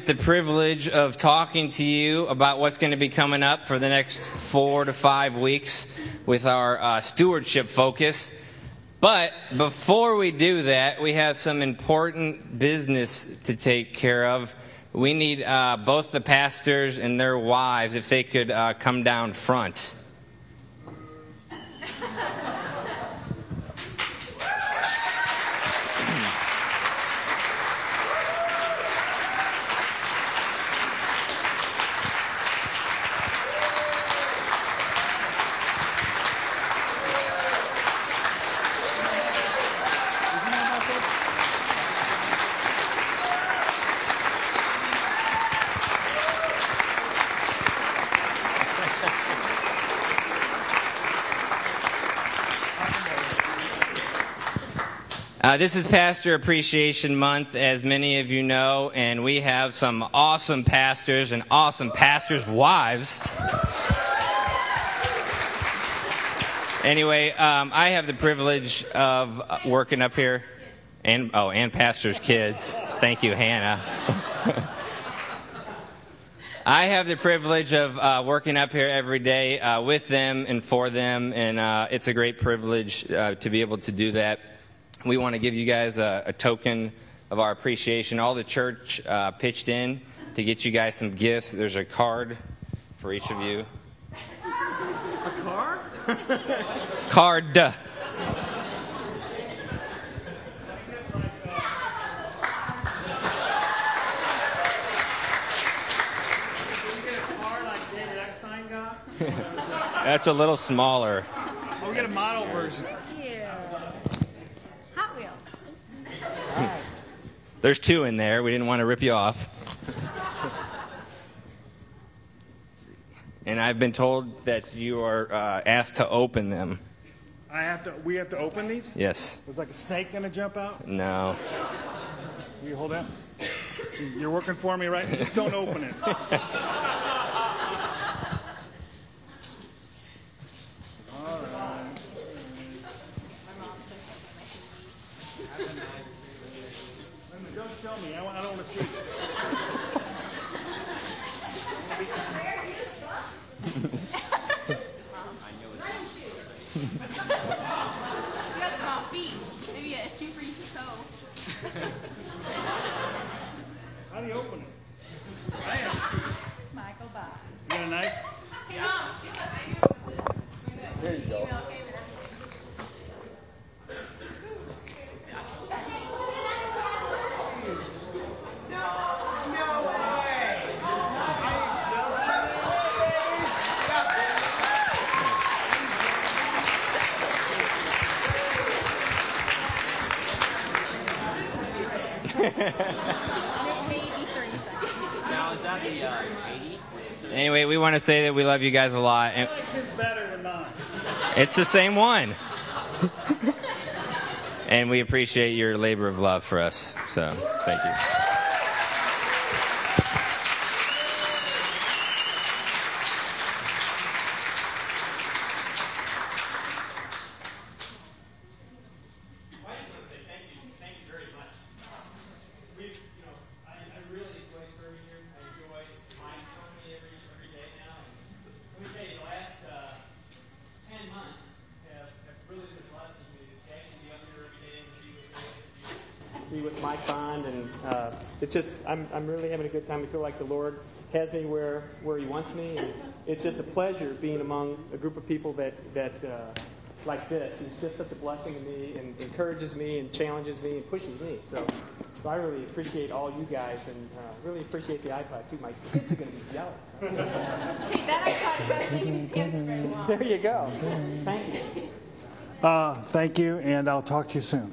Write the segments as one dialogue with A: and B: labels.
A: the privilege of talking to you about what's going to be coming up for the next 4 to 5 weeks with our stewardship focus. But before we do that, we have some important business to take care of. We need both the pastors and their wives, if they could come down front. This is Pastor Appreciation Month, as many of you know, and we have some awesome pastors and awesome pastors' wives. Anyway, I have the privilege of working up here, and pastors' kids. Thank you, Hannah. I have the privilege of working up here every day with them and for them, and it's a great privilege to be able to do that. We want to give you guys a token of our appreciation. All the church pitched in to get you guys some gifts. There's a card for each of you.
B: A card?
A: Card.
B: You get a card like David Eckstein got?
A: That's a little smaller.
B: We'll get a model version.
A: There's 2 in there. We didn't want to rip you off. And I've been told that you are asked to open them.
B: We have to open these?
A: Yes.
B: Was like a snake going to jump out?
A: No.
B: You hold that. You're working for me, right? Just don't open it. I don't want to see it.
C: You got small feet. Maybe a shoe for each toe.
B: How do you open it?
C: Michael, bye.
B: You got a knife?
A: There you go.
D: Now, is that the 80?
A: Anyway, we want to say that we love you guys a lot.
B: I like his better than mine.
A: It's the same one. And we appreciate your labor of love for us. So, thank you.
E: With Mike Bond, and it's just I'm really having a good time. I feel like the Lord has me where He wants me, and it's just a pleasure being among a group of people that like this. It's just such a blessing to me, and encourages me, and challenges me, and pushes me. So I really appreciate all you guys, and really appreciate the iPod too. My kids are going to be jealous.
C: Hey, that iPod is not taking his answer very well.
E: There you go. Thank you.
B: Thank you, and I'll talk to you soon.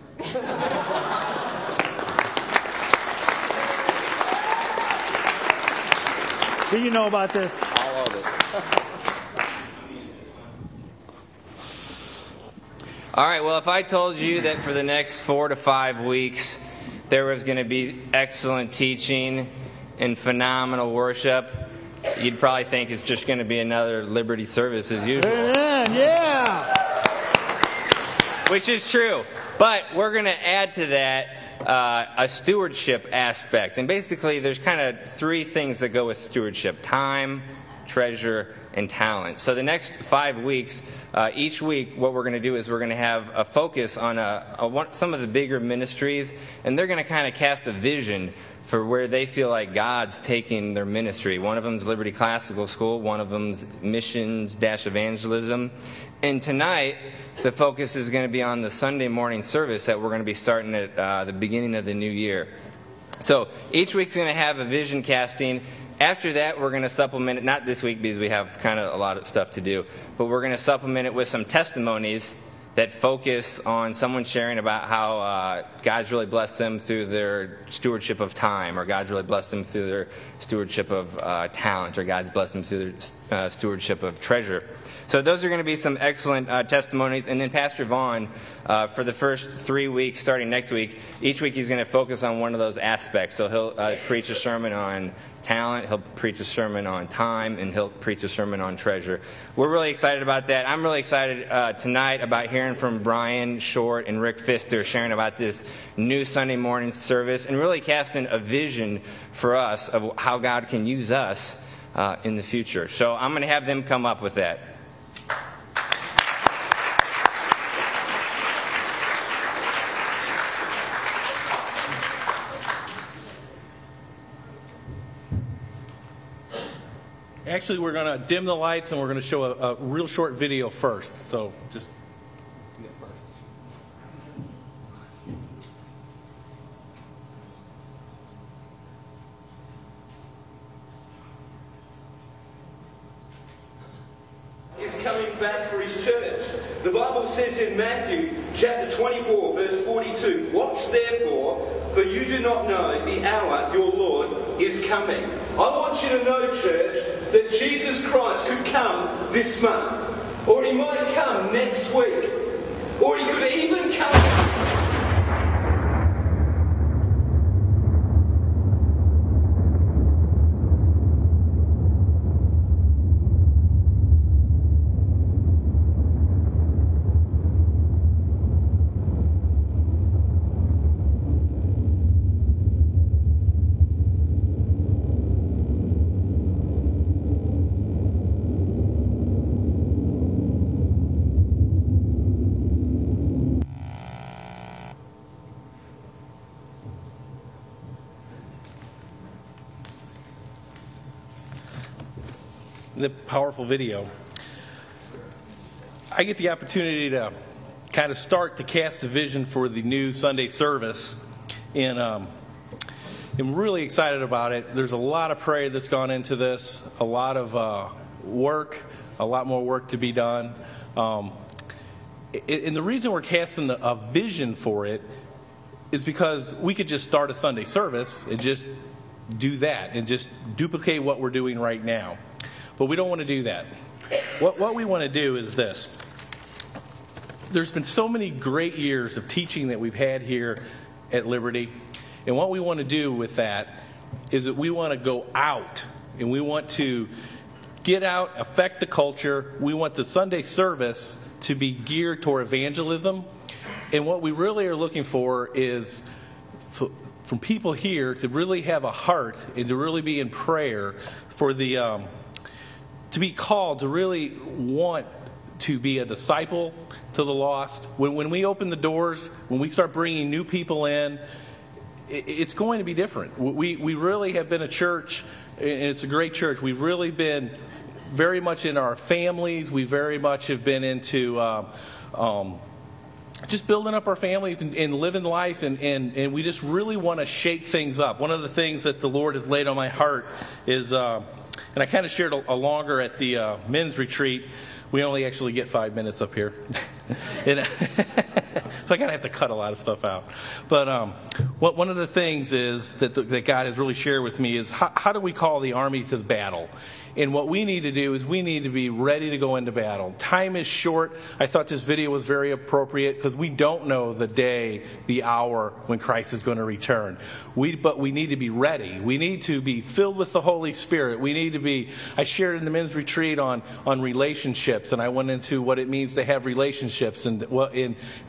B: Do you know about this?
A: All of it. All right, well, if I told you that for the next 4 to 5 weeks there was going to be excellent teaching and phenomenal worship, you'd probably think it's just going to be another Liberty service as usual.
B: Amen, yeah.
A: Which is true. But we're going to add to that a stewardship aspect. And basically, there's kind of three things that go with stewardship: time, treasure, and talent. So the next 5 weeks, each week, what we're going to do is we're going to have a focus on some of the bigger ministries, and they're going to kind of cast a vision for where they feel like God's taking their ministry. One of them is Liberty Classical School. One of them's Missions-Evangelism. And tonight, the focus is going to be on the Sunday morning service that we're going to be starting at the beginning of the new year. So each week's going to have a vision casting. After that, we're going to supplement it, not this week because we have kind of a lot of stuff to do, but we're going to supplement it with some testimonies that focus on someone sharing about how God's really blessed them through their stewardship of time, or God's really blessed them through their stewardship of talent, or God's blessed them through their stewardship of treasure. So those are going to be some excellent testimonies. And then Pastor Vaughn, for the first 3 weeks, starting next week, each week he's going to focus on one of those aspects. So he'll preach a sermon on talent, he'll preach a sermon on time, and he'll preach a sermon on treasure. We're really excited about that. I'm really excited tonight about hearing from Brian Short and Rick Pfister sharing about this new Sunday morning service and really casting a vision for us of how God can use us in the future. So I'm going to have them come up with that.
F: Actually, we're going to dim the lights and we're going to show a real short video first. So just do that first.
G: Is coming back for his church. The Bible says in Matthew chapter 24 verse 42, "Watch therefore, for you do not know the hour your Lord is coming." I want you to know, church, that Jesus Christ could come this month, or he might come next week, or he could even come.
F: The powerful video. I get the opportunity to kind of start to cast a vision for the new Sunday service, and I'm really excited about it. There's a lot of prayer that's gone into this, a lot of work, a lot more work to be done. And the reason we're casting a vision for it is because we could just start a Sunday service and just do that and just duplicate what we're doing right now. But we don't want to do that. What we want to do is this. There's been so many great years of teaching that we've had here at Liberty. And what we want to do with that is that we want to go out and we want to get out, affect the culture. We want the Sunday service to be geared toward evangelism. And what we really are looking for is from people here to really have a heart and to really be in prayer for the to be called to really want to be a disciple to the lost. When we open the doors, when we start bringing new people in, it's going to be different. We really have been a church, and it's a great church. We've really been very much in our families. We very much have been into just building up our families and living life, and we just really want to shake things up. One of the things that the Lord has laid on my heart is, and I kind of shared a longer at the men's retreat. We only actually get 5 minutes up here. So I kind of have to cut a lot of stuff out. But one of the things is that God has really shared with me is how do we call the army to the battle? And what we need to do is we need to be ready to go into battle. Time is short. I thought this video was very appropriate because we don't know the day, the hour when Christ is going to return. But we need to be ready. We need to be filled with the Holy Spirit. We need to be, I shared in the men's retreat on relationships, and I went into what it means to have relationships, and that we have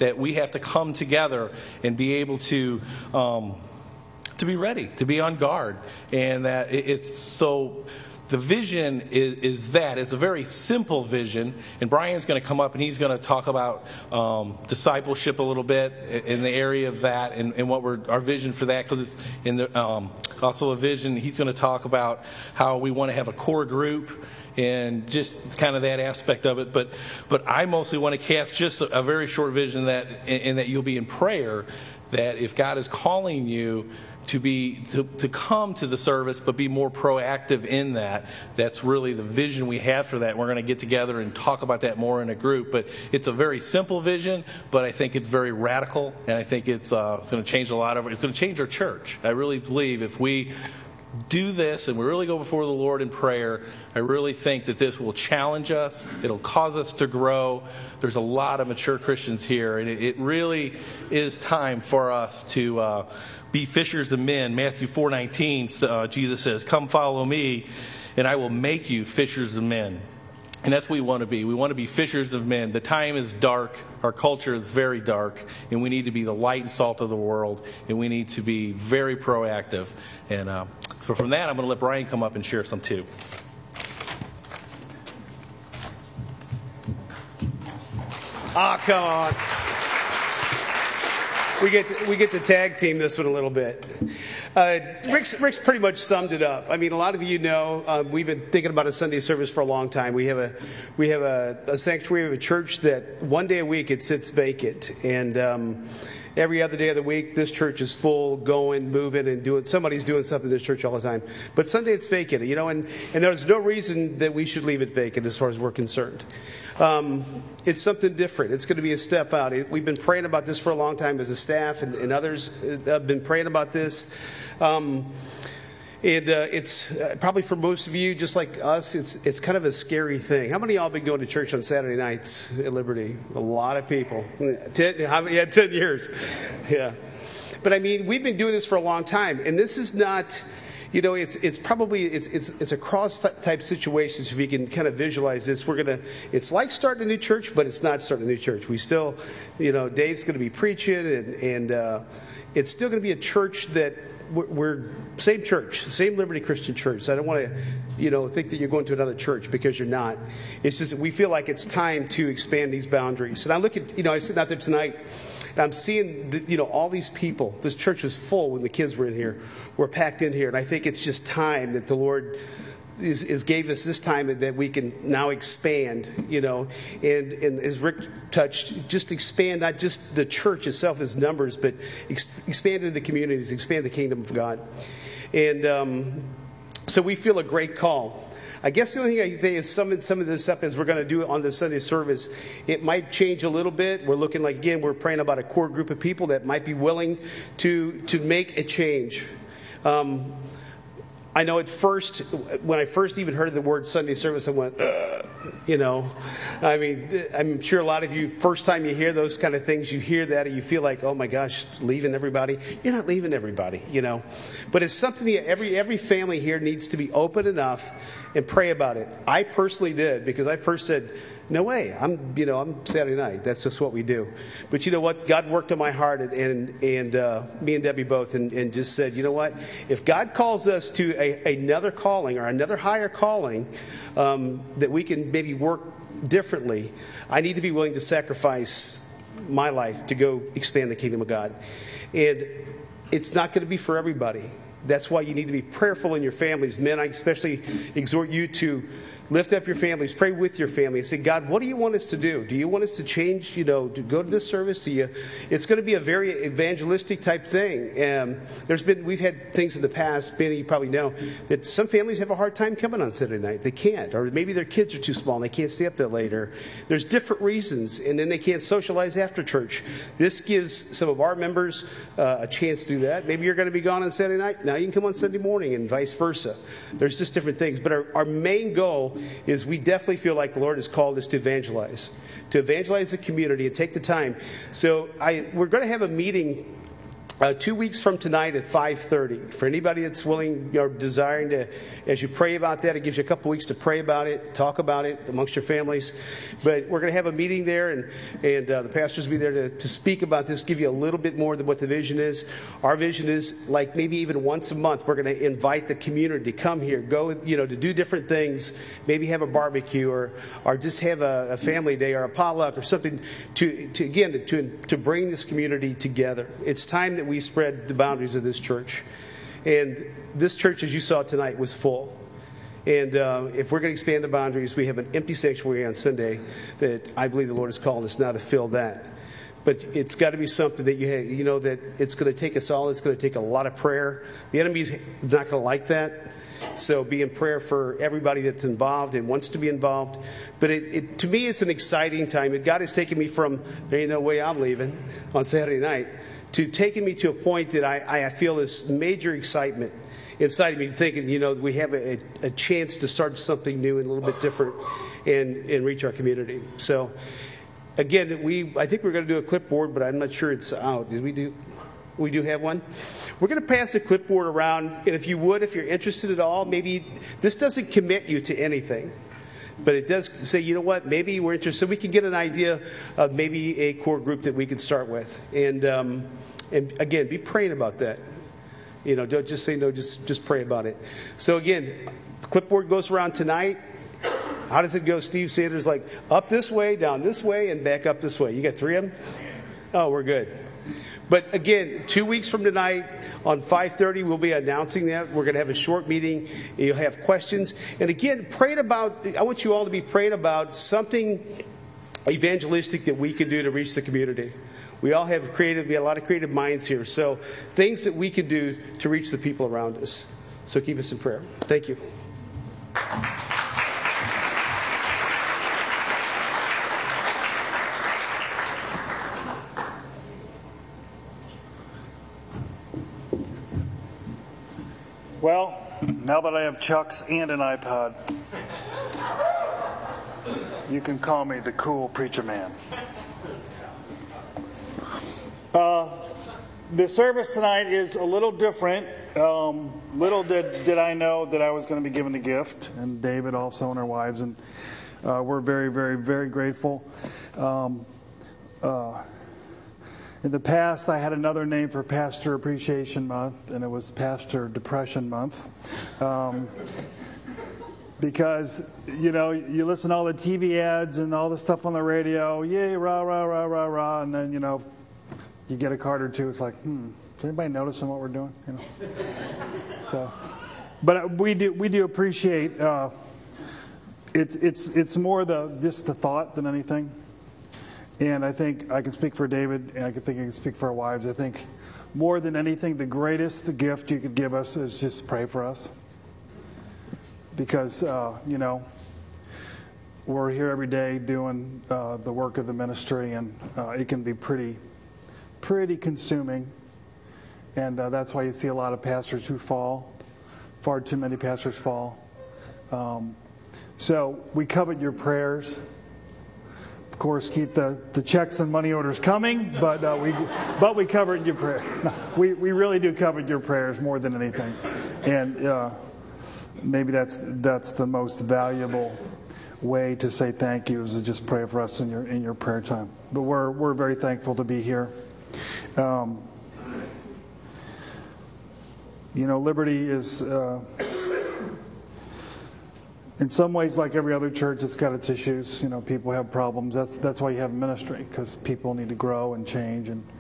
F: have to come together and be able to be ready, to be on guard. And that it's so... The vision is that. It's a very simple vision. And Brian's going to come up and he's going to talk about discipleship a little bit in the area of that and what our vision for that. Because it's in the, also a vision. He's going to talk about how we want to have a core group and just kind of that aspect of it. But I mostly want to cast just a very short vision that you'll be in prayer, that if God is calling you to come to the service, but be more proactive in that. That's really the vision we have for that. We're going to get together and talk about that more in a group. But it's a very simple vision, but I think it's very radical, and I think it's going to change a lot of it. It's going to change our church. I really believe if we do this and we really go before the Lord in prayer, I really think that this will challenge us. It'll cause us to grow. There's a lot of mature Christians here, and it really is time for us to be fishers of men. Matthew 4:19, Jesus says, "Come follow me, and I will make you fishers of men." And that's what we want to be. We want to be fishers of men. The time is dark. Our culture is very dark. And we need to be the light and salt of the world. And we need to be very proactive. And so from that, I'm going to let Brian come up and share some too.
H: Come on. We get to tag team this one a little bit. Rick's pretty much summed it up. I mean, a lot of you know we've been thinking about a Sunday service for a long time. We have a sanctuary, we have a church that one day a week it sits vacant, and every other day of the week this church is full, going, moving, and doing. Somebody's doing something in this church all the time. But Sunday it's vacant, you know, and there's no reason that we should leave it vacant as far as we're concerned. It's something different. It's going to be a step out. We've been praying about this for a long time as a staff, and others have been praying about this. It's probably for most of you, just like us, it's kind of a scary thing. How many of y'all been going to church on Saturday nights at Liberty? A lot of people. 10 years. Yeah. But I mean, we've been doing this for a long time, and this is not... You know, it's a cross type situation. So if you can kind of visualize this, it's like starting a new church, but it's not starting a new church. We still, you know, Dave's going to be preaching, and it's still going to be a church that we're same church, same Liberty Christian Church. So I don't want to, you know, think that you're going to another church, because you're not. It's just that we feel like it's time to expand these boundaries. And I look at, you know, I sit out there tonight, and I'm seeing, you know, all these people. This church was full when the kids were in here. We're packed in here. And I think it's just time that the Lord is gave us this time that we can now expand, you know. And as Rick touched, just expand not just the church itself as numbers, but expand into the communities, expand the kingdom of God. And so we feel a great call. I guess the only thing I think is some of this up as we're going to do it on the Sunday service. It might change a little bit. We're looking like, again, we're praying about a core group of people that might be willing to make a change. I know at first, when I first even heard the word Sunday service, I went, you know. I mean, I'm sure a lot of you, first time you hear those kind of things, you hear that and you feel like, oh my gosh, leaving everybody. You're not leaving everybody, you know. But it's something that every family here needs to be open enough and pray about it. I personally did, because I first said, no way, I'm Saturday night. That's just what we do. But you know what? God worked on my heart, and me and Debbie both, and just said, you know what? If God calls us to another calling or another higher calling, that we can maybe work differently, I need to be willing to sacrifice my life to go expand the kingdom of God. And it's not going to be for everybody. That's why you need to be prayerful in your families. Men, I especially exhort you to lift up your families, pray with your family, and say, God, what do you want us to do? Do you want us to change, you know, to go to this service? It's going to be a very evangelistic type thing. We've had things in the past, Benny, you probably know, that some families have a hard time coming on Saturday night. They can't, or maybe their kids are too small and they can't stay up that late, or there's different reasons, and then they can't socialize after church. This gives some of our members a chance to do that. Maybe you're going to be gone on Saturday night. Now you can come on Sunday morning, and vice versa. There's just different things. But our main goal is we definitely feel like the Lord has called us to evangelize the community and take the time. So we're going to have a meeting 2 weeks from tonight at 5:30. For anybody that's willing or desiring to, as you pray about that, it gives you a couple weeks to pray about it, talk about it amongst your families. But we're going to have a meeting there, and the pastors will be there to speak about this, give you a little bit more than what the vision is. Our vision is like maybe even once a month, we're going to invite the community to come here, go, to do different things, maybe have a barbecue or just have a family day or a potluck or something to bring this community together. It's time that we spread the boundaries of this church. And this church, as you saw tonight, was full. And if we're going to expand the boundaries, we have an empty sanctuary on Sunday that I believe the Lord is calling us now to fill that. But it's got to be something that that it's going to take us all. It's going to take a lot of prayer. The enemy's not going to like that. So be in prayer for everybody that's involved and wants to be involved. But to me, it's an exciting time. And God has taken me from, there ain't no way I'm leaving on Saturday night, to taking me to a point that I feel this major excitement inside of me, thinking, we have a chance to start something new and a little bit different and reach our community. So, again, I think we're going to do a clipboard, but I'm not sure it's out. Did we do? We do have one. We're going to pass the clipboard around, and if you're interested at all, maybe this doesn't commit you to anything. But it does say, maybe we're interested. We can get an idea of maybe a core group that we can start with. And again, be praying about that. Don't just say no, just pray about it. So again, the clipboard goes around tonight. How does it go? Steve Sanders, like up this way, down this way, and back up this way. You got 3 of them? Oh, we're good. But again, 2 weeks from tonight on 5:30, we'll be announcing that. We're going to have a short meeting. You'll have questions. And again, I want you all to be praying about something evangelistic that we can do to reach the community. We all have a lot of creative minds here. So things that we can do to reach the people around us. So keep us in prayer. Thank you.
B: Well, now that I have Chucks and an iPod, you can call me the cool preacher man. The service tonight is a little different. Little did I know that I was going to be given a gift, and David also and our wives, and we're very, very, very grateful. In the past, I had another name for Pastor Appreciation Month, and it was Pastor Depression Month. Because, you listen to all the TV ads and all the stuff on the radio, yay, rah, rah, rah, rah, rah, and then, you get a card or two, it's like, is anybody noticing what we're doing? So, but we do appreciate, it's more just the thought than anything. And I think I can speak for David, and I can speak for our wives. I think more than anything, the greatest gift you could give us is just pray for us. Because, we're here every day doing the work of the ministry, and it can be pretty consuming. And that's why you see a lot of pastors who fall. Far too many pastors fall. So we covet your prayers. Of course, keep the checks and money orders coming, but we covered your prayers. No, we really do cover your prayers more than anything, and maybe that's the most valuable way to say thank you, is to just pray for us in your prayer time. But we're very thankful to be here. Liberty is. In some ways, like every other church, it's got its issues. People have problems. That's why you have ministry, because people need to grow and change. And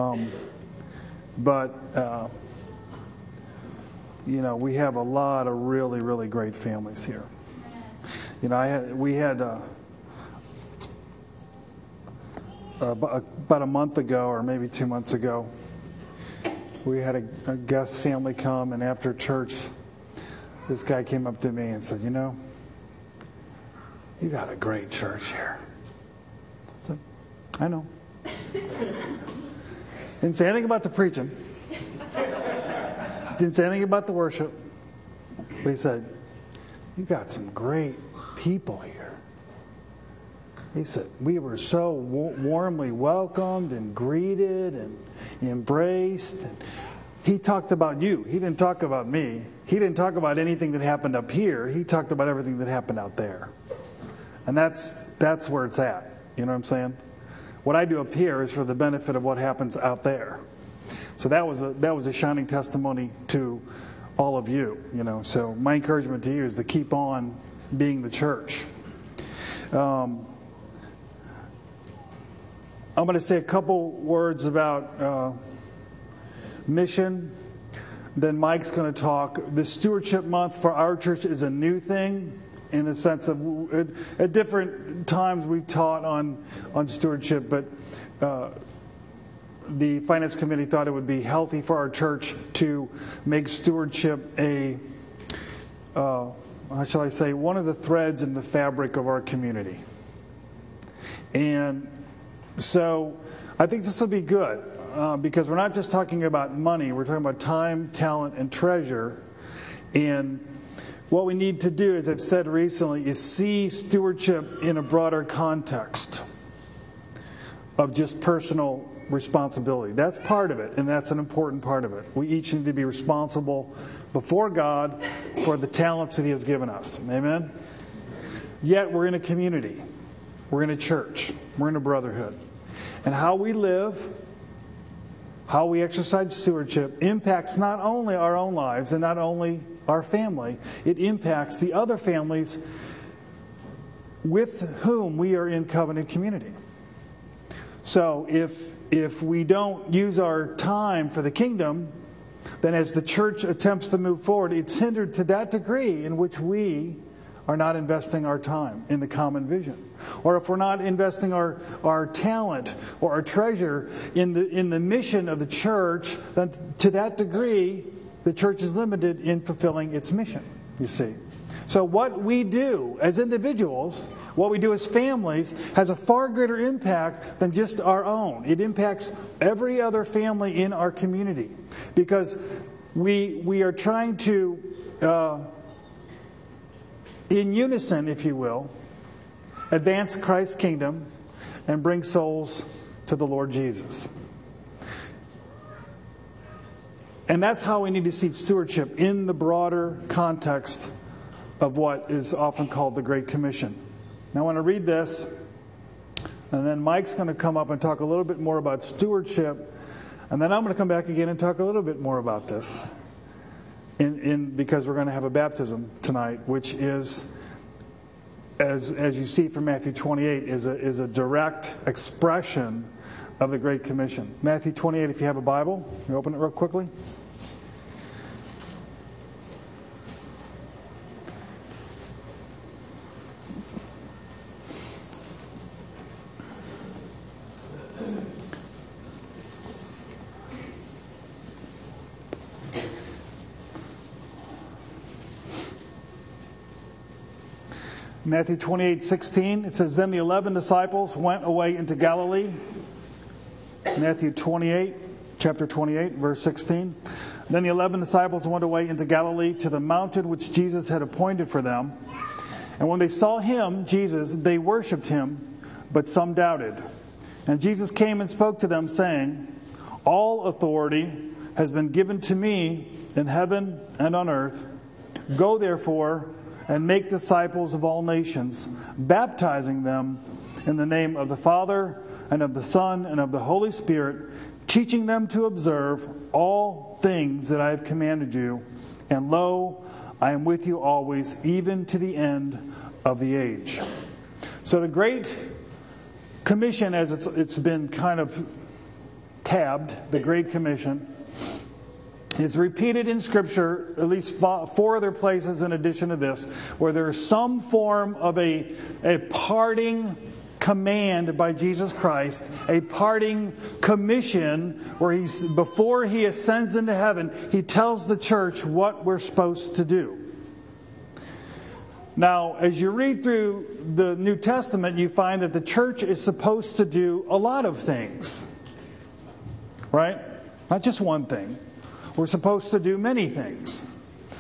B: we have a lot of really, really great families here. We had about a month ago, or maybe 2 months ago, we had a guest family come, and after church, this guy came up to me and said, you got a great church here. I said, I know. Didn't say anything about the preaching. Didn't say anything about the worship. But he said, you got some great people here. He said, we were so warmly welcomed and greeted and embraced. He talked about you. He didn't talk about me. He didn't talk about anything that happened up here. He talked about everything that happened out there. And that's where it's at. You know what I'm saying? What I do up here is for the benefit of what happens out there. So that was a shining testimony to all of you. You know, so my encouragement to you is to keep on being the church. I'm going to say a couple words about mission. Then Mike's going to talk. The Stewardship Month for our church is a new thing in the sense of at different times we've taught on stewardship, but the Finance Committee thought it would be healthy for our church to make stewardship a, how shall I say, one of the threads in the fabric of our community. And so I think this will be good because we're not just talking about money, we're talking about time, talent, and treasure. And what we need to do, as I've said recently, is see stewardship in a broader context of just personal responsibility. That's part of it, and that's an important part of it. We each need to be responsible before God for the talents that He has given us. Amen? Yet we're in a community. We're in a church. We're in a brotherhood. And how we live, how we exercise stewardship impacts not only our own lives and not only our family, it impacts the other families with whom we are in covenant community. So if we don't use our time for the kingdom, then as the church attempts to move forward, it's hindered to that degree in which we are not investing our time in the common vision. Or if we're not investing our talent or our treasure in the mission of the church, then to that degree, the church is limited in fulfilling its mission, you see. So what we do as individuals, what we do as families, has a far greater impact than just our own. It impacts every other family in our community. Because we are trying to, in unison, if you will, advance Christ's kingdom and bring souls to the Lord Jesus. And that's how we need to see stewardship in the broader context of what is often called the Great Commission. Now I want to read this, and then Mike's going to come up and talk a little bit more about stewardship, and then I'm going to come back again and talk a little bit more about this. Because we're going to have a baptism tonight, which is, as you see from Matthew 28, is a direct expression of the Great Commission. Matthew 28, if you have a Bible, you open it real quickly. Matthew 28:16, it says, Then the 11 disciples went away into Galilee. Matthew 28, chapter 28, verse 16. Then the 11 disciples went away into Galilee to the mountain which Jesus had appointed for them. And when they saw Him, Jesus, they worshipped Him, but some doubted. And Jesus came and spoke to them, saying, All authority has been given to me in heaven and on earth. Go therefore and make disciples of all nations, baptizing them in the name of the Father and of the Son and of the Holy Spirit, teaching them to observe all things that I have commanded you. And lo, I am with you always, even to the end of the age. So the Great Commission, as it's been kind of tabbed, the Great Commission, is repeated in Scripture, at least four other places in addition to this, where there is some form of a parting command by Jesus Christ, a parting commission where before He ascends into heaven, He tells the church what we're supposed to do. Now, as you read through the New Testament, you find that the church is supposed to do a lot of things. Right? Not just one thing. We're supposed to do many things.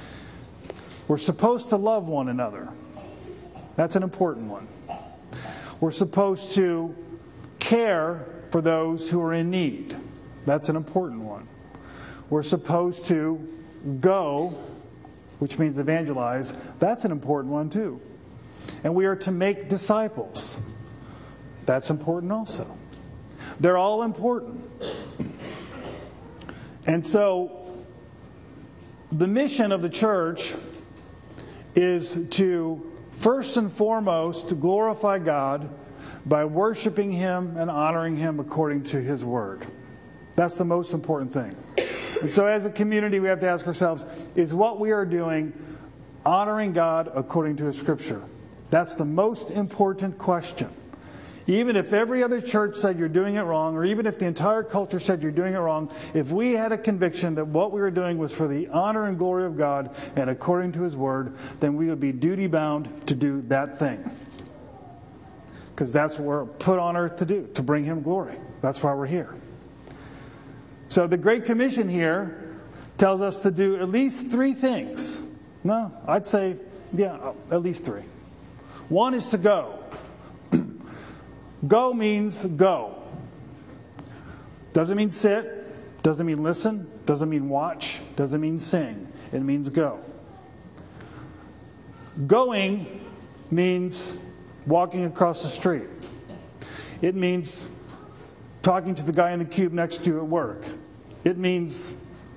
B: We're supposed to love one another. That's an important one. We're supposed to care for those who are in need. That's an important one. We're supposed to go, which means evangelize. That's an important one too. And we are to make disciples. That's important also. They're all important. And so, the mission of the church is to, first and foremost, glorify God by worshiping Him and honoring Him according to His Word. That's the most important thing. And so as a community, we have to ask ourselves, is what we are doing honoring God according to His Scripture? That's the most important question. Even if every other church said you're doing it wrong, or even if the entire culture said you're doing it wrong, if we had a conviction that what we were doing was for the honor and glory of God and according to His Word, then we would be duty-bound to do that thing. Because that's what we're put on earth to do, to bring Him glory. That's why we're here. So the Great Commission here tells us to do at least 3 things. No, I'd say, at least 3. One is to go. Go means go. Doesn't mean sit. Doesn't mean listen. Doesn't mean watch. Doesn't mean sing. It means go. Going means walking across the street. It means talking to the guy in the cube next to you at work. It means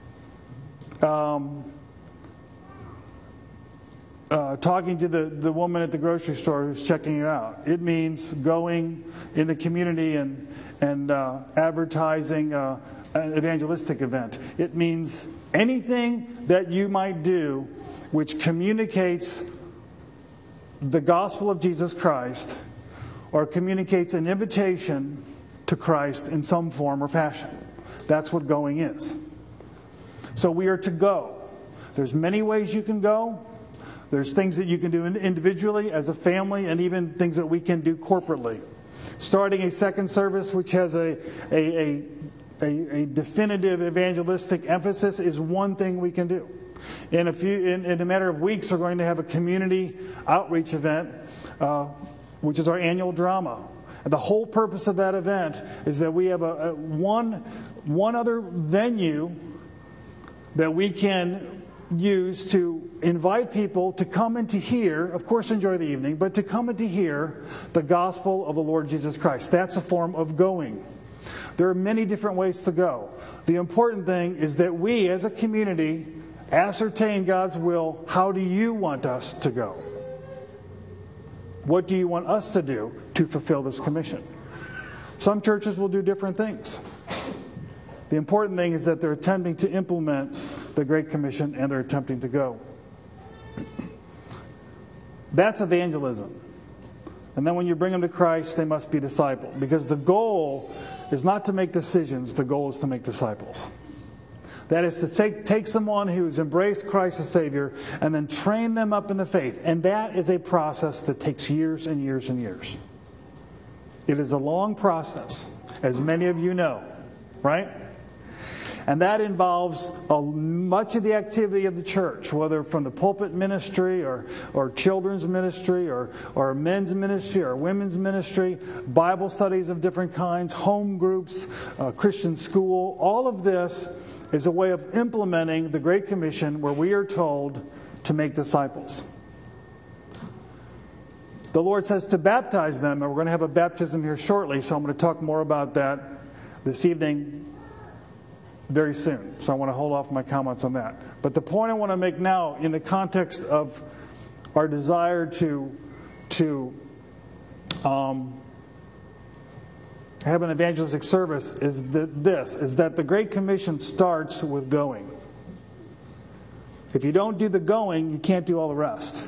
B: talking to the woman at the grocery store who's checking you out. It means going in the community and advertising an evangelistic event. It means anything that you might do which communicates the gospel of Jesus Christ or communicates an invitation to Christ in some form or fashion. That's what going is. So we are to go. There's many ways you can go. There's things that you can do individually as a family, and even things that we can do corporately. Starting a second service which has a definitive evangelistic emphasis is one thing we can do. In a matter of weeks, we're going to have a community outreach event, which is our annual drama. And the whole purpose of that event is that we have one other venue that we can use to invite people to come and to hear, of course enjoy the evening, but to come and to hear the gospel of the Lord Jesus Christ. That's a form of going. There are many different ways to go. The important thing is that we as a community ascertain God's will. How do you want us to go? What do you want us to do to fulfill this commission? Some churches will do different things. The important thing is that they're attempting to implement the Great Commission and they're attempting to go. That's evangelism. And then when you bring them to Christ, they must be discipled. Because the goal is not to make decisions, the goal is to make disciples. That is to take someone who's embraced Christ as Savior and then train them up in the faith. And that is a process that takes years and years and years. It is a long process, as many of you know, right? And that involves much of the activity of the church, whether from the pulpit ministry or children's ministry or men's ministry or women's ministry, Bible studies of different kinds, home groups, Christian school. All of this is a way of implementing the Great Commission where we are told to make disciples. The Lord says to baptize them, and we're going to have a baptism here shortly, so I'm going to talk more about that this evening very soon. So I want to hold off my comments on that. But the point I want to make now in the context of our desire to have an evangelistic service is that the Great Commission starts with going. If you don't do the going, you can't do all the rest.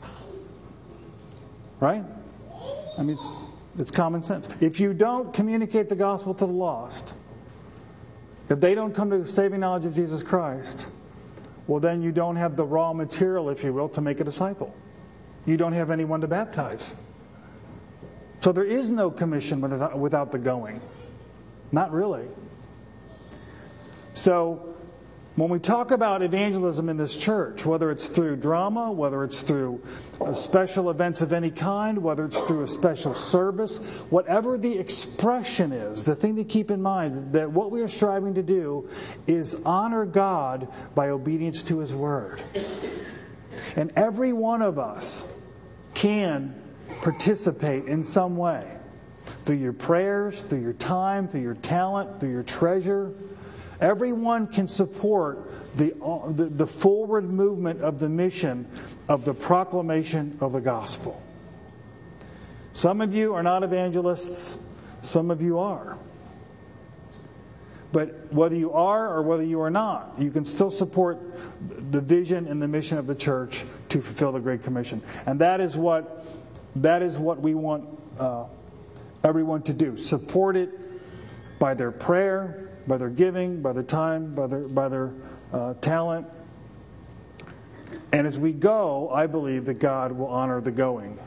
B: Right? I mean, it's common sense. If you don't communicate the gospel to the lost, if they don't come to the saving knowledge of Jesus Christ, well, then you don't have the raw material, if you will, to make a disciple. You don't have anyone to baptize. So there is no commission without the going. Not really. So When we talk about evangelism in this church, whether it's through drama, whether it's through special events of any kind, whether it's through a special service, whatever the expression is, the thing to keep in mind that what we are striving to do is honor God by obedience to His Word. And every one of us can participate in some way. Through your prayers, through your time, through your talent, through your treasure. Everyone can support the forward movement of the mission of the proclamation of the gospel. Some of you are not evangelists. Some of you are. But whether you are or whether you are not, you can still support the vision and the mission of the church to fulfill the Great Commission. And that is what we want everyone to do. Support it by their prayer, by their giving, by their time, by their talent. And as we go, I believe that God will honor the going.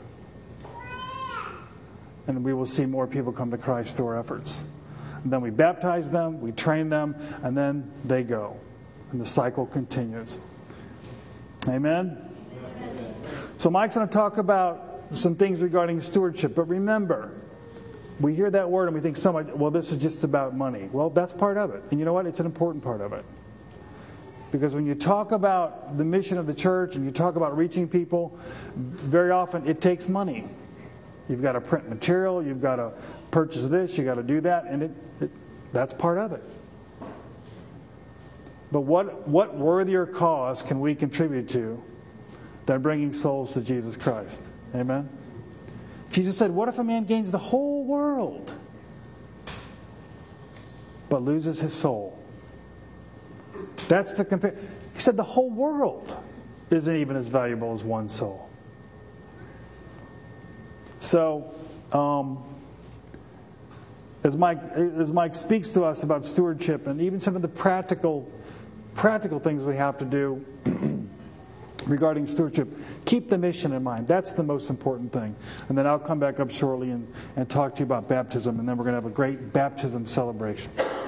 B: And we will see more people come to Christ through our efforts. And then we baptize them, we train them, and then they go. And the cycle continues. Amen? So Mike's going to talk about some things regarding stewardship. But remember, we hear that word and we think so much, well, this is just about money. Well, that's part of it. And you know what? It's an important part of it. Because when you talk about the mission of the church and you talk about reaching people, very often it takes money. You've got to print material, you've got to purchase this, you've got to do that, and that's part of it. But what worthier cause can we contribute to than bringing souls to Jesus Christ? Amen? Jesus said, what if a man gains the whole world but loses his soul? That's the compare. He said the whole world isn't even as valuable as one soul. So, as Mike speaks to us about stewardship and even some of the practical things we have to do regarding stewardship, keep the mission in mind. That's the most important thing. And then I'll come back up shortly and talk to you about baptism, and then we're going to have a great baptism celebration.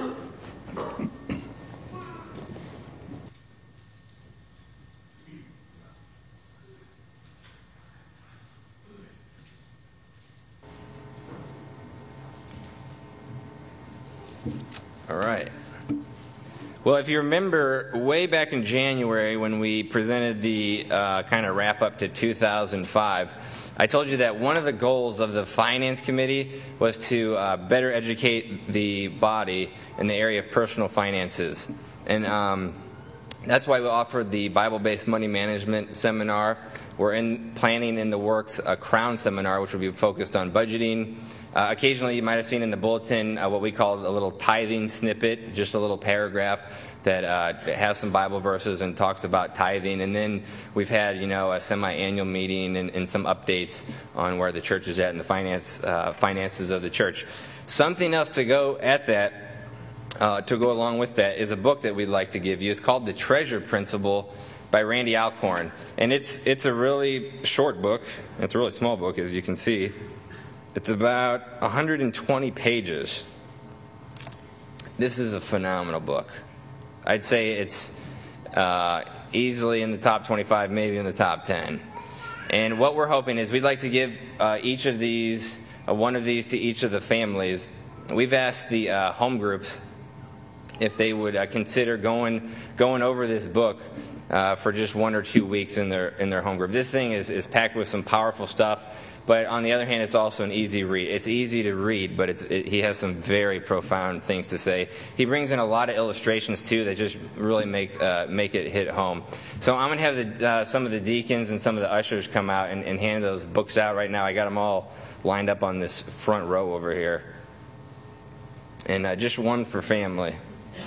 A: All right. Well, if you remember way back in January when we presented the kind of wrap up to 2005, I told you that one of the goals of the Finance Committee was to better educate the body in the area of personal finances. And that's why we offered the Bible-based money management seminar. We're planning in the works a Crown seminar, which will be focused on budgeting. Occasionally, you might have seen in the bulletin what we call a little tithing snippet, just a little paragraph that has some Bible verses and talks about tithing. And then we've had, a semi-annual meeting and some updates on where the church is at and the finances of the church. Something else to go at that, to go along with that, is a book that we'd like to give you. It's called The Treasure Principle by Randy Alcorn. And it's a really short book. It's a really small book, as you can see. It's about 120 pages. This is a phenomenal book. I'd say it's easily in the top 25, maybe in the top 10. And what we're hoping is we'd like to give each of these, one of these to each of the families. We've asked the home groups if they would consider going over this book for just 1 or 2 weeks in their home group. This thing is packed with some powerful stuff. But on the other hand, it's also an easy read. It's easy to read, but he has some very profound things to say. He brings in a lot of illustrations, too, that just really make it hit home. So I'm going to have some of the deacons and some of the ushers come out and hand those books out right now. I got them all lined up on this front row over here. And just one for family.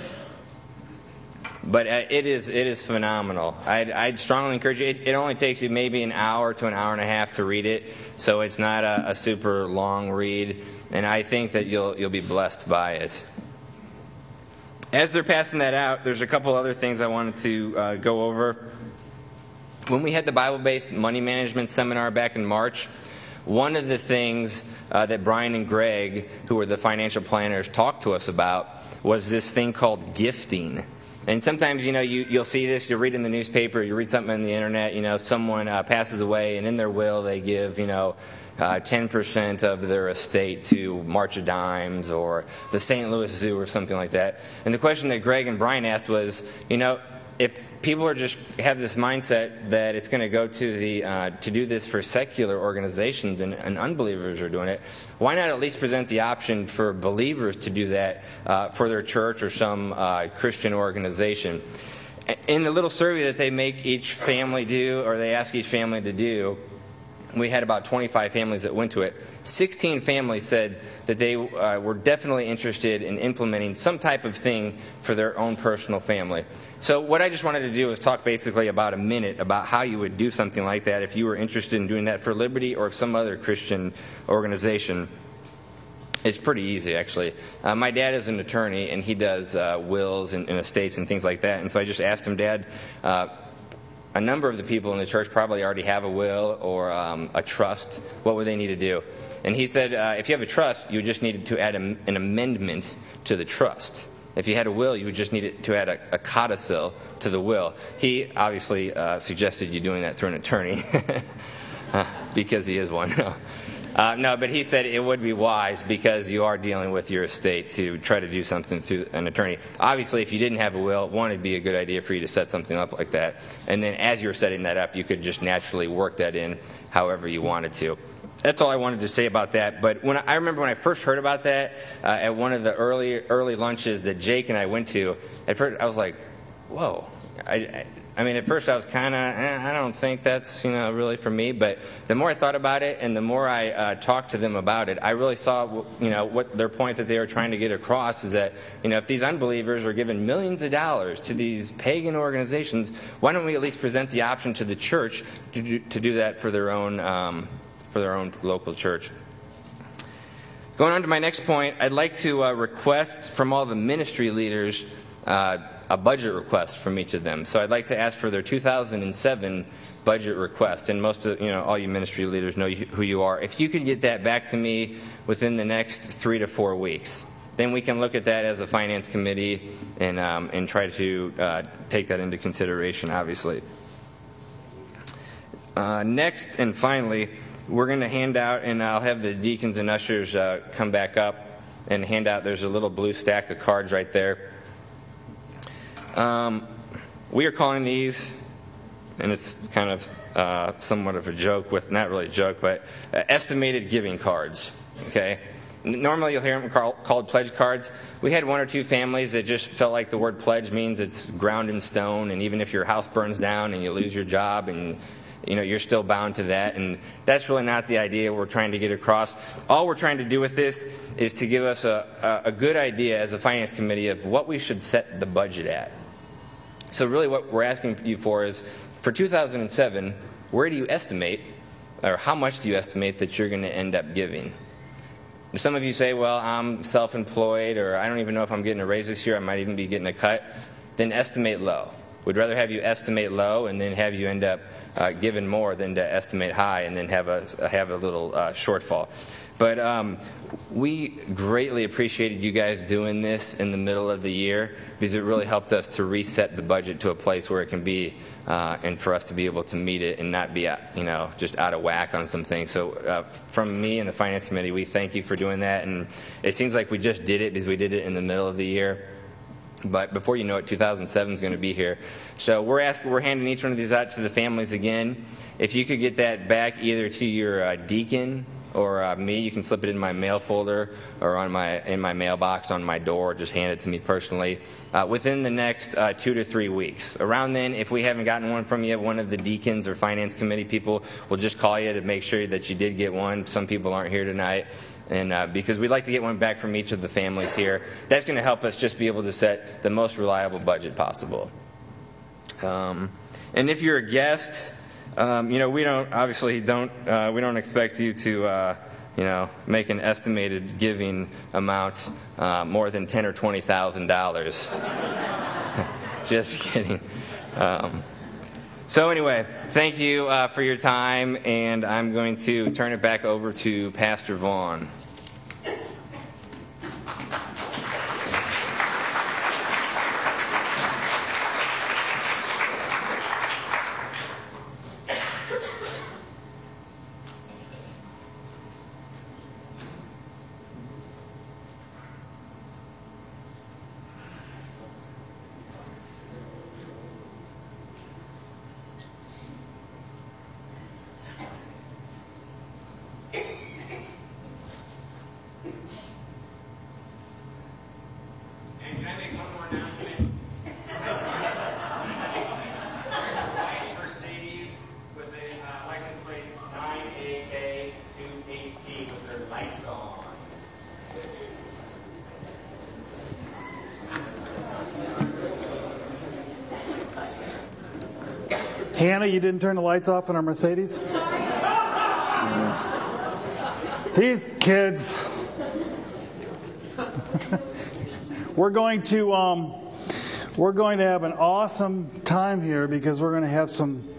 A: But it is phenomenal. I'd strongly encourage you. It only takes you maybe an hour to an hour and a half to read it, so it's not a super long read. And I think that you'll be blessed by it. As they're passing that out, there's a couple other things I wanted to go over. When we had the Bible-based money management seminar back in March, one of the things that Brian and Greg, who are the financial planners, talked to us about was this thing called gifting. And sometimes, you'll see this, you read in the newspaper, you read something on the internet, someone passes away, and in their will they give, 10% of their estate to March of Dimes or the St. Louis Zoo or something like that. And the question that Greg and Brian asked was, if people are just have this mindset that it's going to go to do this for secular organizations and unbelievers are doing it, why not at least present the option for believers to do that for their church or some Christian organization? In the little survey that they make each family do, or they ask each family to do, we had about 25 families that went to it. 16 families said that they were definitely interested in implementing some type of thing for their own personal family. So what I just wanted to do is talk basically about a minute about how you would do something like that if you were interested in doing that for Liberty or some other Christian organization. It's pretty easy, actually. My dad is an attorney, and he does wills and estates and things like that. And so I just asked him, Dad, a number of the people in the church probably already have a will or a trust. What would they need to do? And he said, if you have a trust, you just need to add an amendment to the trust. If you had a will, you would just need to add a codicil to the will. He obviously suggested you doing that through an attorney because he is one. No, but he said it would be wise because you are dealing with your estate to try to do something through an attorney. Obviously, if you didn't have a will, one, it'd be a good idea for you to set something up like that. And then as you're setting that up, you could just naturally work that in however you wanted to. That's all I wanted to say about that. But I remember when I first heard about that at one of the early lunches that Jake and I went to, at first I was like, whoa. I mean, at first I was kind of, I don't think that's, really for me. But the more I thought about it and the more I talked to them about it, I really saw, what their point that they were trying to get across is that, if these unbelievers are given millions of dollars to these pagan organizations, why don't we at least present the option to the church to do that for their own local church? Going on to my next point, I'd like to request from all the ministry leaders a budget request from each of them. So I'd like to ask for their 2007 budget request. And most of all you ministry leaders know who you are. If you could get that back to me within the next 3 to 4 weeks, then we can look at that as a finance committee and try to take that into consideration, obviously. Next and finally, we're going to hand out, and I'll have the deacons and ushers come back up and hand out. There's a little blue stack of cards right there. We are calling these, and it's kind of somewhat of a joke, not really a joke, but estimated giving cards. Okay. Normally you'll hear them called pledge cards. We had 1 or 2 families that just felt like the word pledge means it's ground in stone, and even if your house burns down and you lose your job and you're still bound to that, and that's really not the idea we're trying to get across. All we're trying to do with this is to give us a good idea as a finance committee of what we should set the budget at. So really what we're asking you for is, for 2007, where do you estimate, or how much do you estimate that you're going to end up giving? Some of you say, well, I'm self-employed, or I don't even know if I'm getting a raise this year, I might even be getting a cut. Then estimate low. We'd rather have you estimate low and then have you end up giving more than to estimate high and then have a little shortfall. But we greatly appreciated you guys doing this in the middle of the year because it really helped us to reset the budget to a place where it can be and for us to be able to meet it and not be just out of whack on some things. So from me and the finance committee, we thank you for doing that. And it seems like we just did it because we did it in the middle of the year. But before you know it, 2007 is going to be here. So we're handing each one of these out to the families again. If you could get that back either to your deacon or me, you can slip it in my mail folder or in my mailbox on my door. Just hand it to me personally within the next 2 to 3 weeks. Around then, if we haven't gotten one from you, one of the deacons or finance committee people will just call you to make sure that you did get one. Some people aren't here tonight. And because we'd like to get one back from each of the families here. That's going to help us just be able to set the most reliable budget possible. And if you're a guest, we don't expect you to, make an estimated giving amount more than $10,000 or $20,000. Just kidding. So anyway, thank you for your time, and I'm going to turn it back over to Pastor Vaughn.
B: Hannah, you didn't turn the lights off in our Mercedes? These kids. We're going to have an awesome time here because we're going to have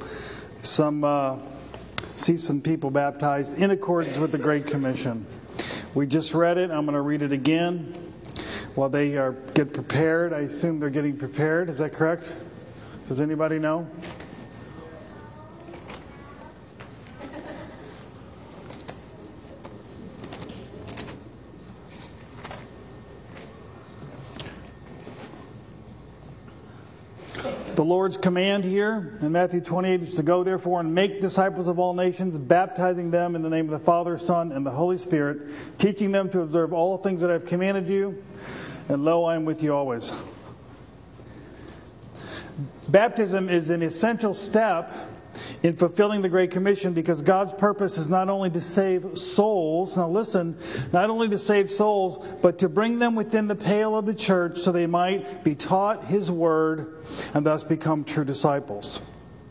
B: see some people baptized in accordance with the Great Commission. We just read it. I'm going to read it again while they get prepared. I assume they're getting prepared. Is that correct? Does anybody know? The Lord's command here in Matthew 28 is to go therefore and make disciples of all nations, baptizing them in the name of the Father, Son, and the Holy Spirit, teaching them to observe all things that I have commanded you, and lo, I am with you always. Baptism is an essential step in fulfilling the Great Commission because God's purpose is not only to save souls, now listen, not only to save souls, but to bring them within the pale of the church so they might be taught His Word and thus become true disciples.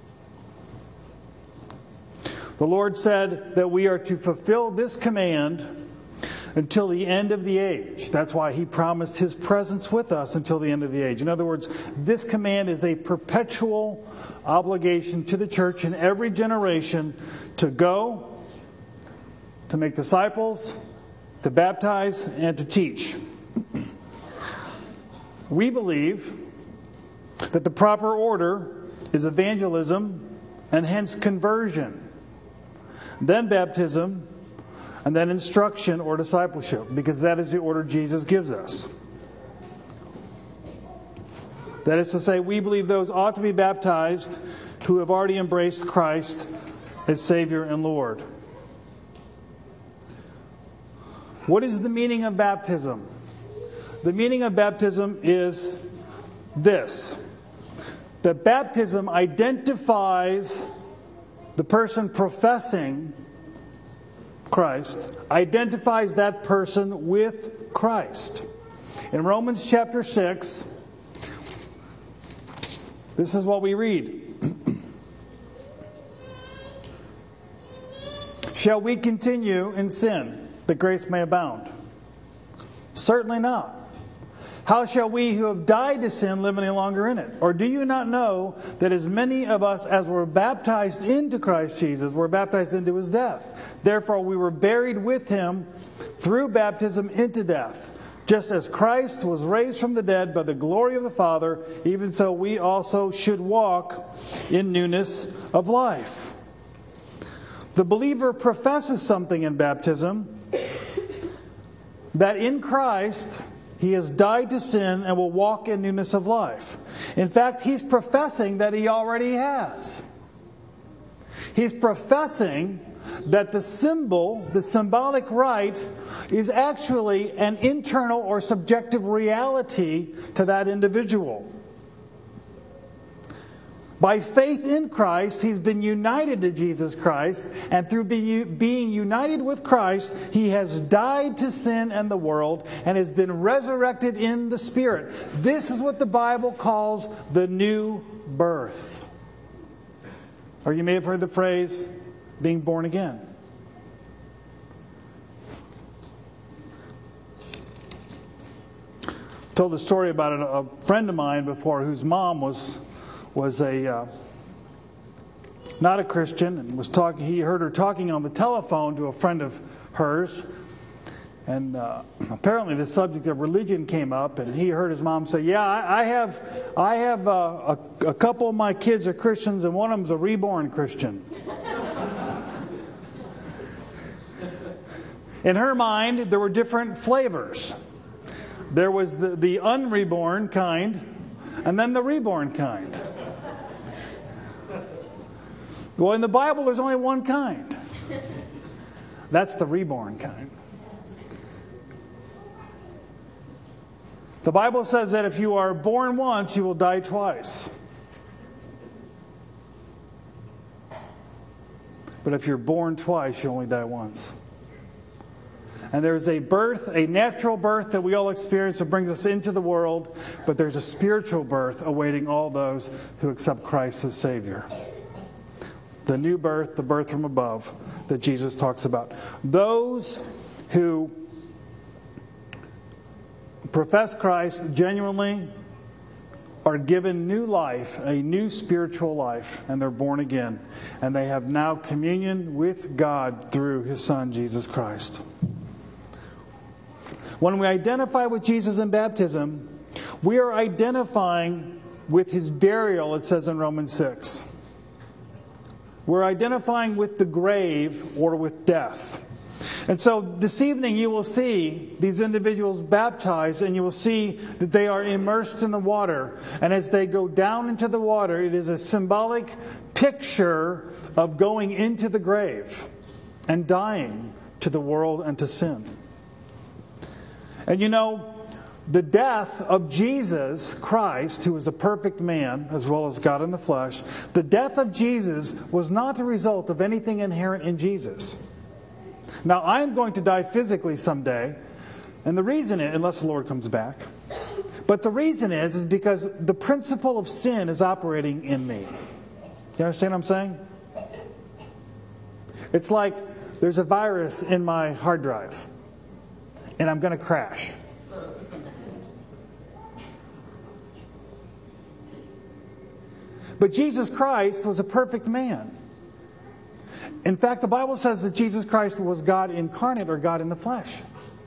B: The Lord said that we are to fulfill this command until the end of the age. That's why He promised His presence with us until the end of the age. In other words, this command is a perpetual obligation to the church in every generation to go, to make disciples, to baptize, and to teach. We believe that the proper order is evangelism and hence conversion, then baptism, and then instruction or discipleship, because that is the order Jesus gives us. That is to say, we believe those ought to be baptized who have already embraced Christ as Savior and Lord. What is the meaning of baptism? The meaning of baptism is this: that baptism identifies the person professing Christ, identifies that person with Christ. In Romans chapter 6, this is what we read. Shall we continue in sin, that grace may abound? Certainly not. How shall we who have died to sin live any longer in it? Or do you not know that as many of us as were baptized into Christ Jesus were baptized into His death? Therefore we were buried with Him through baptism into death. Just as Christ was raised from the dead by the glory of the Father, even so we also should walk in newness of life. The believer professes something in baptism, that in Christ he has died to sin and will walk in newness of life. In fact, he's professing that he already has. He's professing that the symbol, the symbolic rite, is actually an internal or subjective reality to that individual. By faith in Christ, he's been united to Jesus Christ, and through being united with Christ, he has died to sin and the world, and has been resurrected in the Spirit. This is what the Bible calls the new birth. Or you may have heard the phrase, being born again. I told the story about a friend of mine before whose mom was not a Christian, and he heard her talking on the telephone to a friend of hers, and apparently the subject of religion came up, and he heard his mom say, "Yeah, I have a couple of my kids are Christians, and one of them's a reborn Christian." In her mind, there were different flavors. There was the unreborn kind, and then the reborn kind. Well, in the Bible, there's only one kind. That's the reborn kind. The Bible says that if you are born once, you will die twice. But if you're born twice, you only die once. And there's a birth, a natural birth that we all experience that brings us into the world, but there's a spiritual birth awaiting all those who accept Christ as Savior. The new birth, the birth from above that Jesus talks about. Those who profess Christ genuinely are given new life, a new spiritual life, and they're born again. And they have now communion with God through His Son, Jesus Christ. When we identify with Jesus in baptism, we are identifying with His burial, it says in Romans 6. We're identifying with the grave or with death. And so this evening you will see these individuals baptized, and you will see that they are immersed in the water. And as they go down into the water, it is a symbolic picture of going into the grave and dying to the world and to sin. And you know, the death of Jesus Christ, who was a perfect man as well as God in the flesh, the death of Jesus was not the result of anything inherent in Jesus. Now, I am going to die physically someday, and the reason is, unless the Lord comes back, but the reason is because the principle of sin is operating in me. You understand what I'm saying? It's like there's a virus in my hard drive, and I'm going to crash. But Jesus Christ was a perfect man. In fact, the Bible says that Jesus Christ was God incarnate, or God in the flesh.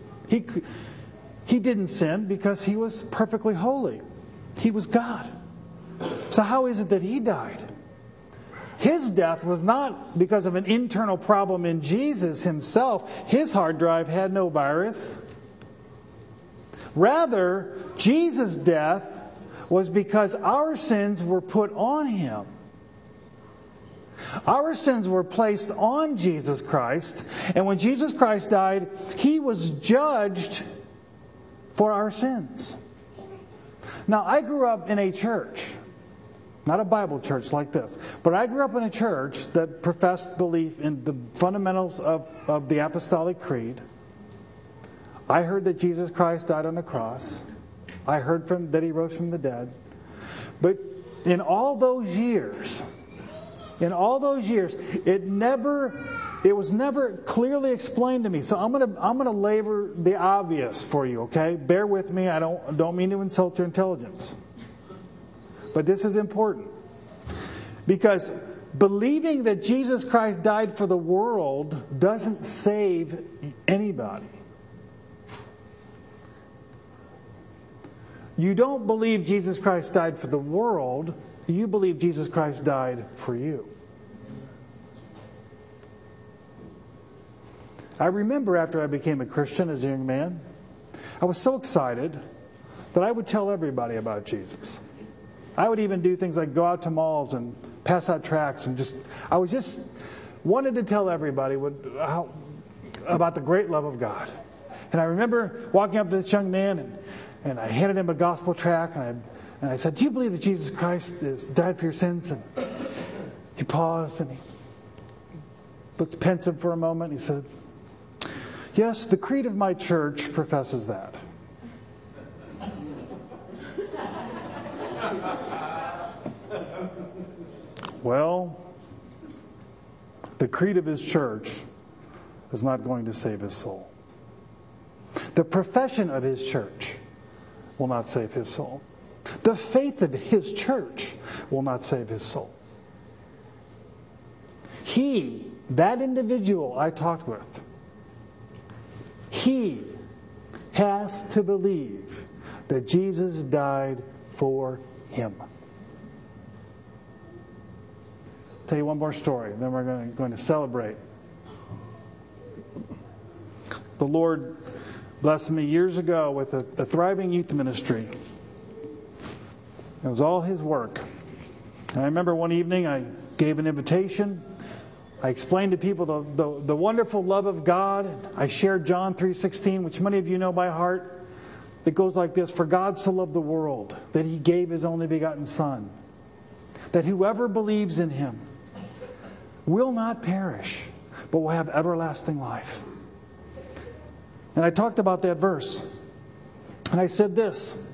B: He didn't sin because He was perfectly holy. He was God. So how is it that He died? His death was not because of an internal problem in Jesus Himself. His hard drive had no virus. Rather, Jesus' death was because our sins were put on Him. Our sins were placed on Jesus Christ, and when Jesus Christ died, He was judged for our sins. Now, I grew up in a church, not a Bible church like this, but I grew up in a church that professed belief in the fundamentals of the Apostolic Creed. I heard that Jesus Christ died on the cross. I heard that He rose from the dead. But in all those years, it was never clearly explained to me. So I'm gonna labor the obvious for you, okay? Bear with me. I don't mean to insult your intelligence. But this is important. Because believing that Jesus Christ died for the world doesn't save anybody. You don't believe Jesus Christ died for the world. You believe Jesus Christ died for you. I remember after I became a Christian as a young man, I was so excited that I would tell everybody about Jesus. I would even do things like go out to malls and pass out tracts and I was just wanted to tell everybody about the great love of God. And I remember walking up to this young man and I handed him a gospel tract and I said, "Do you believe that Jesus Christ has died for your sins?" And he paused and he looked pensive for a moment. And he said, "Yes, the creed of my church professes that." Well, the creed of his church is not going to save his soul. The profession of his church will not save his soul. The faith of his church will not save his soul. That individual I talked with, he has to believe that Jesus died for him. I'll tell you one more story, then we're going to celebrate. The Lord blessed me years ago with a thriving youth ministry. It was all His work. And I remember one evening I gave an invitation. I explained to people the wonderful love of God. I shared John 3:16, which many of you know by heart. It goes like this: "For God so loved the world that He gave His only begotten Son, that whoever believes in Him will not perish, but will have everlasting life." And I talked about that verse. And I said this.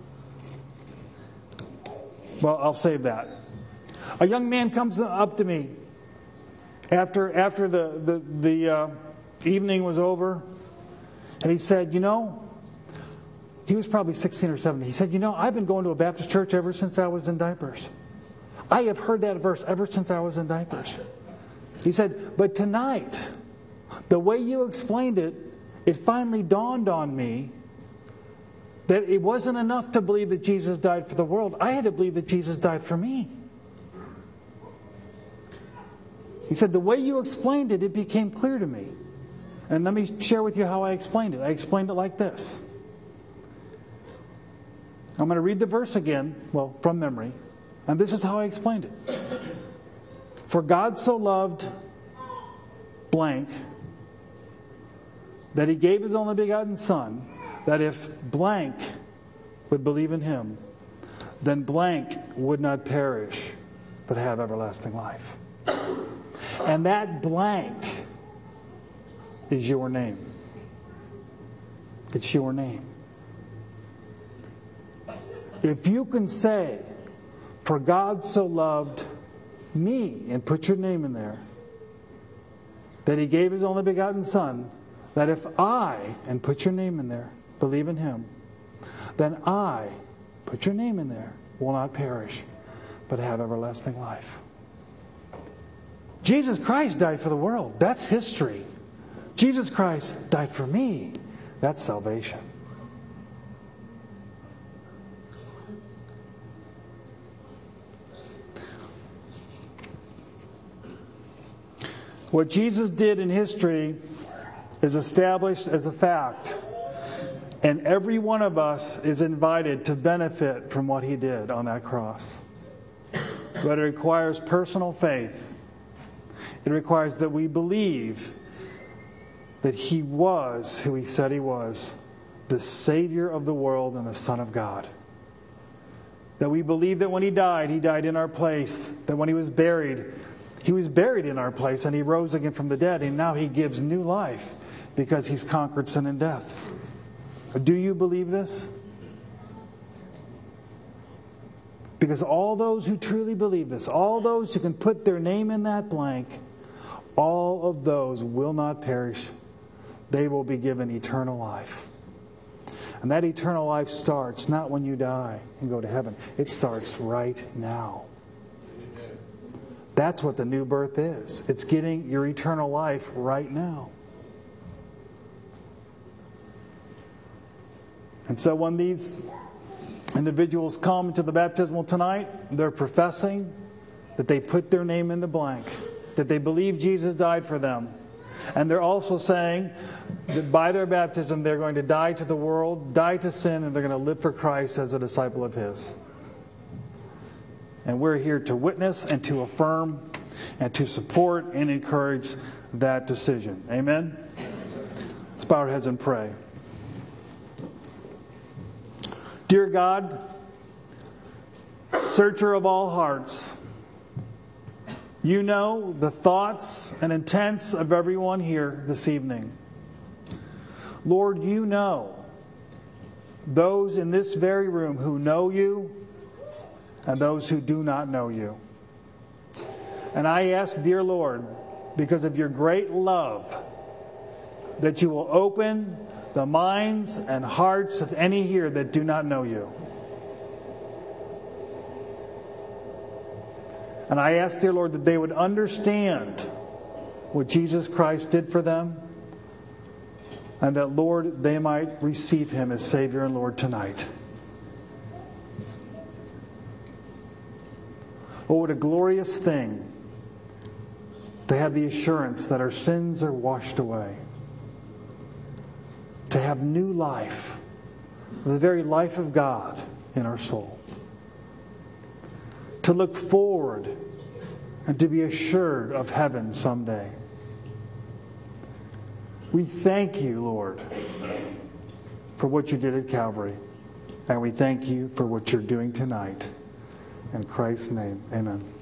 B: Well, I'll save that. A young man comes up to me after the evening was over, and he said, you know, he was probably 16 or 17. He said, you know, I've been going to a Baptist church ever since I was in diapers. I have heard that verse ever since I was in diapers. He said, but tonight, the way you explained it, it finally dawned on me that it wasn't enough to believe that Jesus died for the world. I had to believe that Jesus died for me. He said, the way you explained it, it became clear to me. And let me share with you how I explained it. I explained it like this. I'm going to read the verse again, well, from memory. And this is how I explained it. For God so loved blank that He gave His only begotten Son, that if blank would believe in Him, then blank would not perish, but have everlasting life. And that blank is your name. It's your name. If you can say, for God so loved me, and put your name in there, that He gave His only begotten Son, that if I, and put your name in there, believe in Him, then I, put your name in there, will not perish, but have everlasting life. Jesus Christ died for the world. That's history. Jesus Christ died for me. That's salvation. What Jesus did in history is established as a fact. And every one of us is invited to benefit from what He did on that cross. But it requires personal faith. It requires that we believe that He was who He said He was, the Savior of the world and the Son of God. That we believe that when He died in our place. That when He was buried in our place, and He rose again from the dead, and now He gives new life because He's conquered sin and death. Do you believe this? Because all those who truly believe this, all those who can put their name in that blank, all of those will not perish. They will be given eternal life. And that eternal life starts not when you die and go to heaven. It starts right now. That's what the new birth is. It's getting your eternal life right now. And so when these individuals come to the baptismal tonight, they're professing that they put their name in the blank, that they believe Jesus died for them. And they're also saying that by their baptism they're going to die to the world, die to sin, and they're going to live for Christ as a disciple of His. And we're here to witness and to affirm and to support and encourage that decision. Amen? Let's bow our heads and pray. Dear God, searcher of all hearts, You know the thoughts and intents of everyone here this evening. Lord, You know those in this very room who know You and those who do not know You. And I ask, dear Lord, because of Your great love, that You will open the minds and hearts of any here that do not know You. And I ask, dear Lord, that they would understand what Jesus Christ did for them, and that, Lord, they might receive Him as Savior and Lord tonight. Oh, what a glorious thing to have the assurance that our sins are washed away. To have new life, the very life of God in our soul. To look forward and to be assured of heaven someday. We thank You, Lord, for what You did at Calvary. And we thank You for what You're doing tonight. In Christ's name, amen.